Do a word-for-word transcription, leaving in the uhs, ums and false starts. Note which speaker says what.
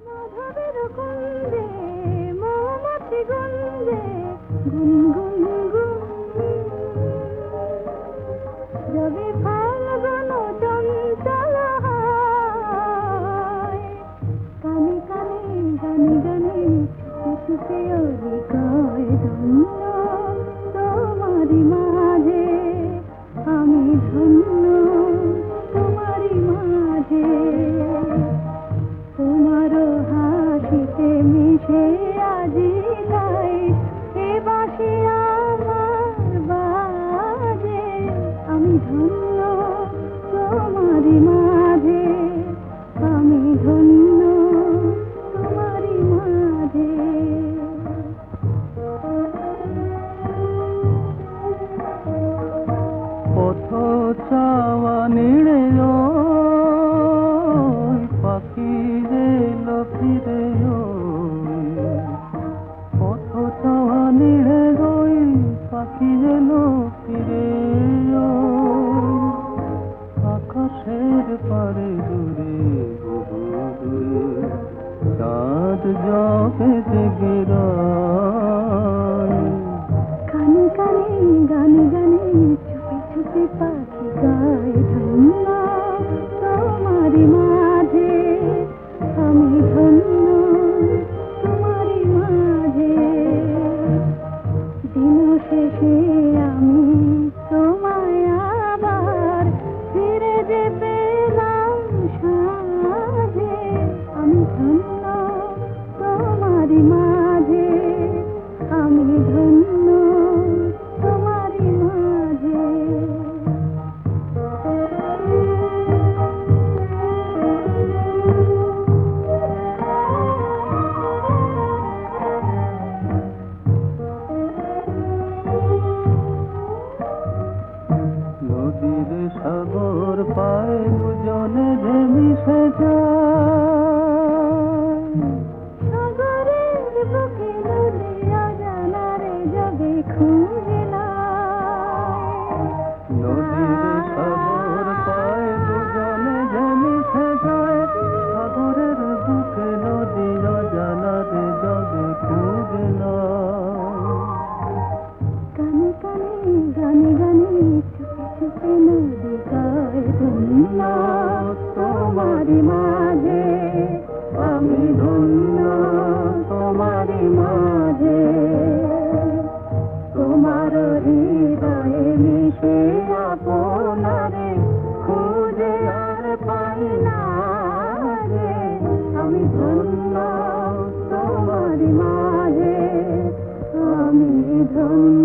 Speaker 1: মাধবের কুঞ্জে মৌমাছি গুঞ্জে গুন গুন গুন রবি ফাল্গুন চঞ্চল হয় কানে কানে গানে গানে ছুটে ওরে কয় ধন্য তোমারি মাঝে আমি ধন্য তোমারি মাঝে তোমার হাসিতে মিশে আজি তাই এ বাসি আমার বাজে আমি ধন্য তোমারি মাঝে আমি ধন্য তোমারি মাঝে
Speaker 2: পথ চাওয়া নিড়ে পাখি রেল ফিরে পথ চাওয়া নিড়ে রই পাখি এলো ফিরে আকাশের পারে দূরে বহু দূরে চাঁদ জবে জেগে রয়
Speaker 1: কানে কানে গানে গানে চুপি চুপি পাখি গায় ধন্য তোমারি মাঝে আমি ধন্য তোমারি মাঝে দিন শেষে আমি তোমায় আবার ফিরে যে পেলাম সাজে আমি ধন্য তোমারি মাঝে আমি ধন্য তোমারি মাঝে
Speaker 2: নদীর সাগর পায় দুজনে যে মিশে যায়
Speaker 1: সাগরের বুকে নদী অজানারে যাবে খুঁজে
Speaker 2: নদীর সাগর পায় দুজনে যে মিশে যায় সাগরের বুকে নদী অজানারে যাবে খুঁজে
Speaker 1: কানে কানে গানে গানে চুপি চুপি নদী গায় ধন্য তোমারি মাঝে আমি ধন্য তোমারি মাঝে তোমার হৃদয়ে মিশে আপনারে খুঁজে আর পাই না রে আমি ধন্য তোমারি মাঝে আমি ধন্য